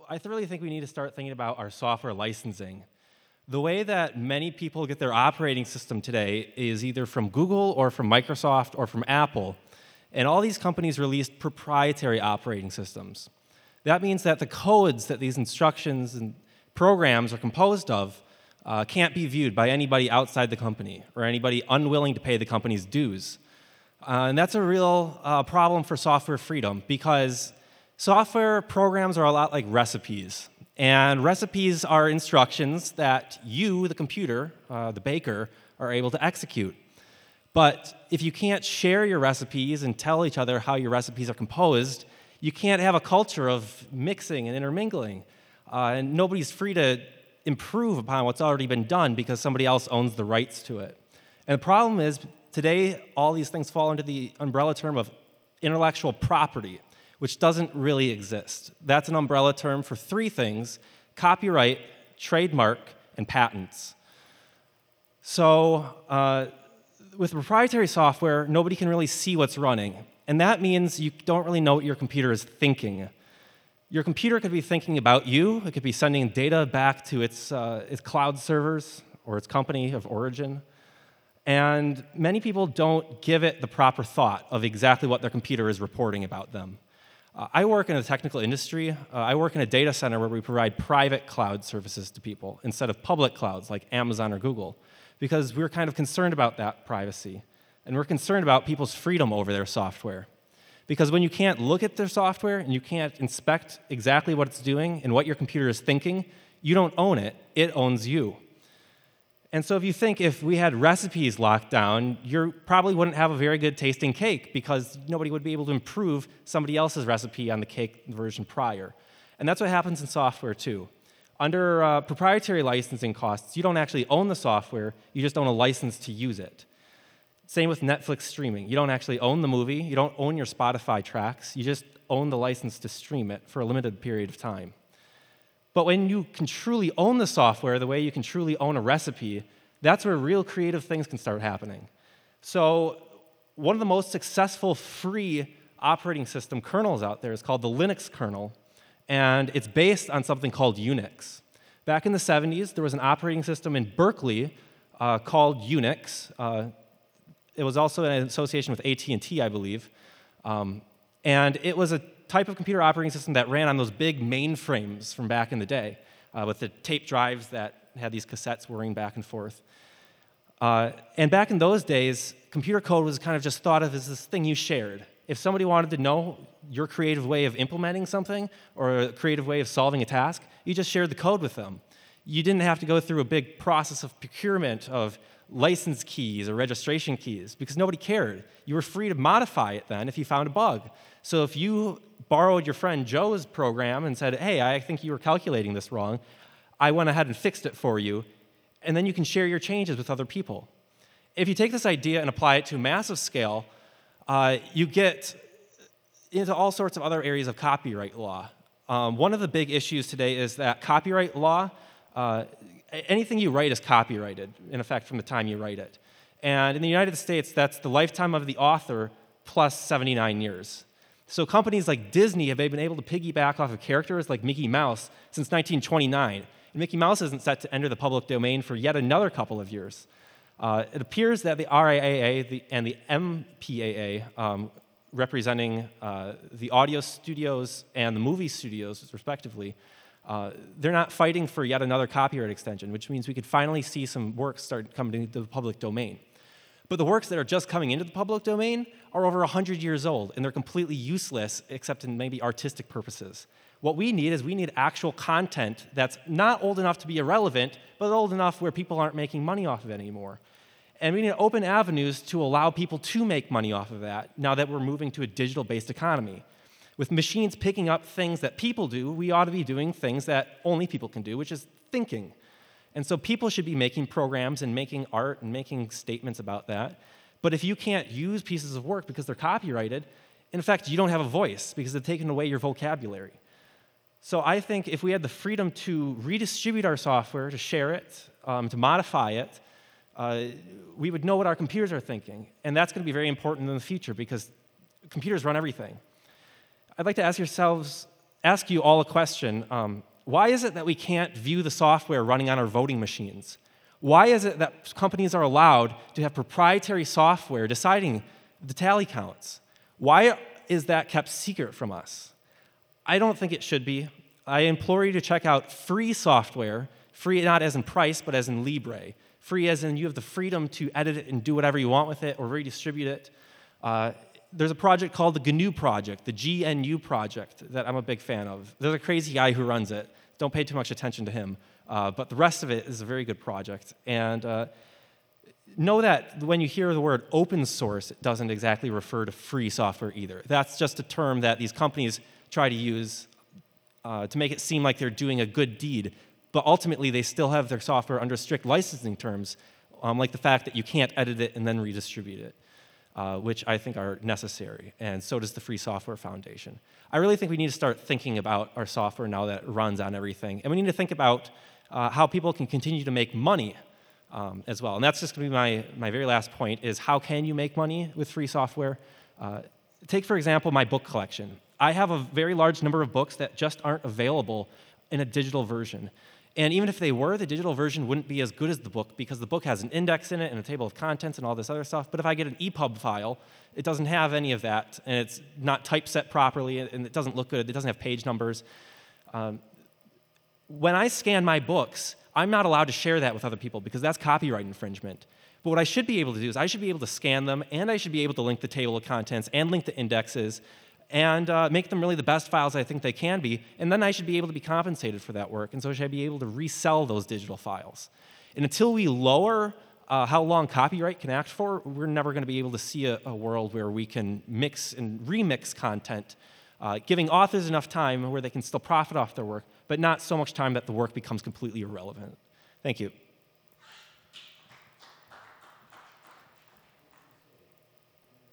really think we need to start thinking about our software licensing. The way that many people get their operating system today is either from Google or from Microsoft or from Apple. And all these companies released proprietary operating systems. That means that the codes that these instructions and programs are composed of can't be viewed by anybody outside the company or anybody unwilling to pay the company's dues. And that's a real problem for software freedom because software programs are a lot like recipes. And recipes are instructions that you, the computer, the baker, are able to execute. But if you can't share your recipes and tell each other how your recipes are composed, you can't have a culture of mixing and intermingling. And nobody's free to improve upon what's already been done because somebody else owns the rights to it. And the problem is, today, all these things fall under the umbrella term of intellectual property, which doesn't really exist. That's an umbrella term for three things: copyright, trademark, and patents. So with proprietary software, nobody can really see what's running. And that means you don't really know what your computer is thinking. Your computer could be thinking about you. It could be sending data back to its cloud servers or its company of origin. And many people don't give it the proper thought of exactly what their computer is reporting about them. I work in the technical industry. I work in a data center where we provide private cloud services to people instead of public clouds like Amazon or Google, because we're kind of concerned about that privacy. And we're concerned about people's freedom over their software. Because when you can't look at their software and you can't inspect exactly what it's doing and what your computer is thinking, you don't own it, it owns you. And so if you think if we had recipes locked down, you probably wouldn't have a very good tasting cake because nobody would be able to improve somebody else's recipe on the cake version prior. And that's what happens in software too. Under proprietary licensing costs, you don't actually own the software, you just own a license to use it. Same with Netflix streaming. You don't actually own the movie, you don't own your Spotify tracks, you just own the license to stream it for a limited period of time. But when you can truly own the software the way you can truly own a recipe, that's where real creative things can start happening. So one of the most successful free operating system kernels out there is called the Linux kernel, and it's based on something called Unix. Back in the 70s, there was an operating system in Berkeley called Unix. It was also in association with AT&T, I believe. And it was a type of computer operating system that ran on those big mainframes from back in the day with the tape drives that had these cassettes whirring back and forth. And back in those days, computer code was kind of just thought of as this thing you shared. If somebody wanted to know your creative way of implementing something or a creative way of solving a task, you just shared the code with them. You didn't have to go through a big process of procurement of license keys or registration keys because nobody cared. You were free to modify it then if you found a bug. So if you borrowed your friend Joe's program and said, hey, I think you were calculating this wrong, I went ahead and fixed it for you, and then you can share your changes with other people. If you take this idea and apply it to a massive scale, you get into all sorts of other areas of copyright law. One of the big issues today is that copyright law, anything you write is copyrighted, in effect, from the time you write it. And in the United States, that's the lifetime of the author plus 79 years. So companies like Disney have been able to piggyback off of characters like Mickey Mouse since 1929. And Mickey Mouse isn't set to enter the public domain for yet another couple of years. It appears that the RIAA and the MPAA, representing the audio studios and the movie studios, respectively, they're not fighting for yet another copyright extension, which means we could finally see some works start coming into the public domain. But the works that are just coming into the public domain are over 100 years old, and they're completely useless except in maybe artistic purposes. What we need is actual content that's not old enough to be irrelevant, but old enough where people aren't making money off of it anymore. And we need open avenues to allow people to make money off of that now that we're moving to a digital-based economy. With machines picking up things that people do, we ought to be doing things that only people can do, which is thinking. And so people should be making programs and making art and making statements about that. But if you can't use pieces of work because they're copyrighted, in fact, you don't have a voice because they've taken away your vocabulary. So I think if we had the freedom to redistribute our software, to share it, to modify it, we would know what our computers are thinking. And that's going to be very important in the future because computers run everything. I'd like to ask yourselves, ask you all a question. Why is it that we can't view the software running on our voting machines? Why is it that companies are allowed to have proprietary software deciding the tally counts? Why is that kept secret from us? I don't think it should be. I implore you to check out free software, free not as in price, but as in Libre. Free as in you have the freedom to edit it and do whatever you want with it or redistribute it. There's a project called the GNU project, the GNU project, that I'm a big fan of. There's a crazy guy who runs it. Don't pay too much attention to him. But the rest of it is a very good project. And know that when you hear the word open source, it doesn't exactly refer to free software either. That's just a term that these companies try to use to make it seem like they're doing a good deed. But ultimately, they still have their software under strict licensing terms, like the fact that you can't edit it and then redistribute it. Which I think are necessary, and so does the Free Software Foundation. I really think we need to start thinking about our software now that it runs on everything, and we need to think about how people can continue to make money as well. And that's just going to be my very last point, is how can you make money with free software? Take, for example, my book collection. I have a very large number of books that just aren't available in a digital version. And even if they were, the digital version wouldn't be as good as the book because the book has an index in it and a table of contents and all this other stuff. But if I get an EPUB file, it doesn't have any of that, and it's not typeset properly, and it doesn't look good. It doesn't have page numbers. When I scan my books, I'm not allowed to share that with other people because that's copyright infringement. But what I should be able to do is I should be able to scan them, and I should be able to link the table of contents and link the indexes and make them really the best files I think they can be, and then I should be able to be compensated for that work, and so I should be able to resell those digital files. And until we lower how long copyright can act for, we're never going to be able to see a world where we can mix and remix content, giving authors enough time where they can still profit off their work, but not so much time that the work becomes completely irrelevant. Thank you.